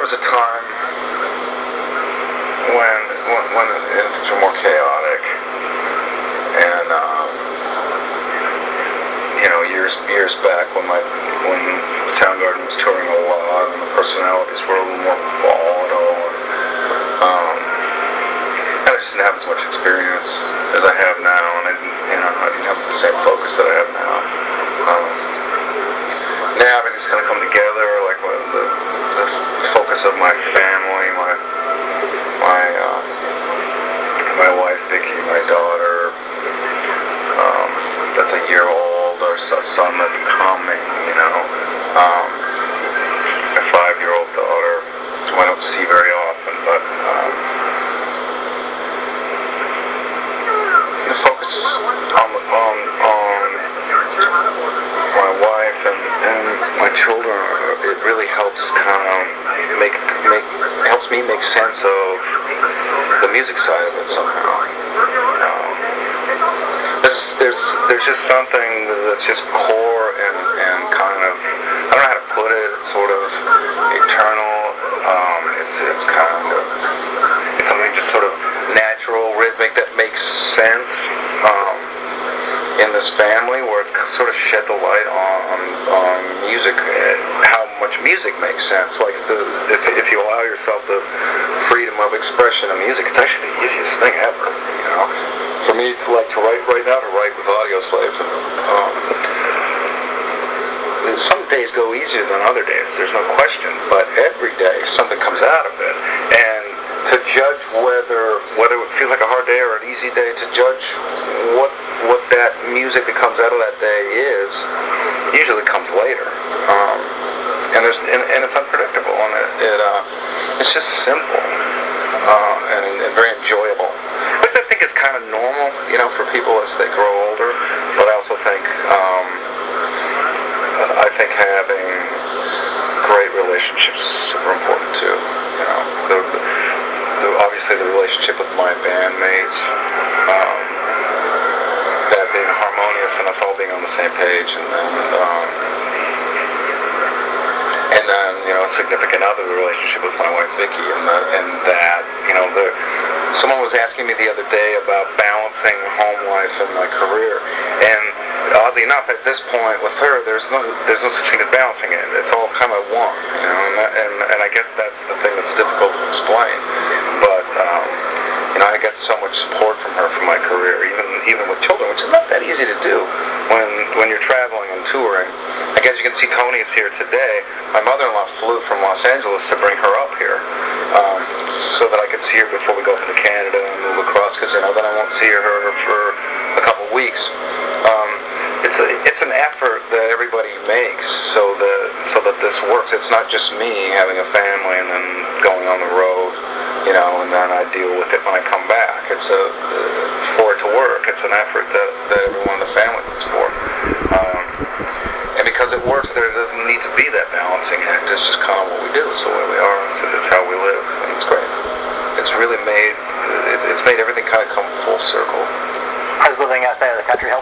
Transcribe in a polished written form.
was a time when things were more chaotic, and years back when Soundgarden was touring a lot, and the personalities were a little more volatile. I just didn't have as much experience as I have now, and I didn't have the same focus that I have now. Now everything's kind of come together, like the focus of my family, my wife Vicky, my daughter, that's a year old, our son that's coming, my 5-year-old daughter, who I don't see very often, but the focus on my wife and my children, it really helps kind of helps me make sense of the music side of it somehow. There's just something that's just core and kind of, I don't know how to put it, it's sort of eternal. It's kind of, it's something just sort of natural, rhythmic, that makes sense in this family, where it's sort of shed the light on music, how much music makes sense. Like if you allow yourself the freedom of expression of music, it's actually the easiest thing ever, For me to write right now, to write with Audioslave, some days go easier than other days, there's no question, but every day something comes out of it. And to judge whether it feels like a hard day or an easy day, to judge what that music that comes out of that day is, usually comes later. And it's unpredictable, and it's just simple and very enjoyable. Which I think is kind of normal, for people as they grow older. But I also think having great relationships is super important too. Obviously the relationship with my bandmates, that being harmonious and us all being on the same page, and then a significant other, the relationship with my wife Vicky, someone was asking me the other day about balancing home life and my career, and oddly enough, at this point with her, there's no such thing as balancing it. It's all kind of one, and I guess that's the thing that's difficult to explain. But I get so much support from her for my career, even with children, which is not that easy to do when you're traveling and touring. I guess you can see Tony is here today. My mother-in-law flew from Los Angeles to bring her up here, so that I could see her before we go up into Canada and move across, because then I won't see her for a couple weeks. It's an effort that everybody makes so that this works. It's not just me having a family and then going on the road, and then I deal with it when I come back. It's for it to work. It's an effort that everyone in the family puts forth. And because it works, there doesn't need to be that balancing act. It's just kind of what we do. It's the way we are. It's how we live, and it's great. It's really made everything kind of come full circle. How's living outside of the country help?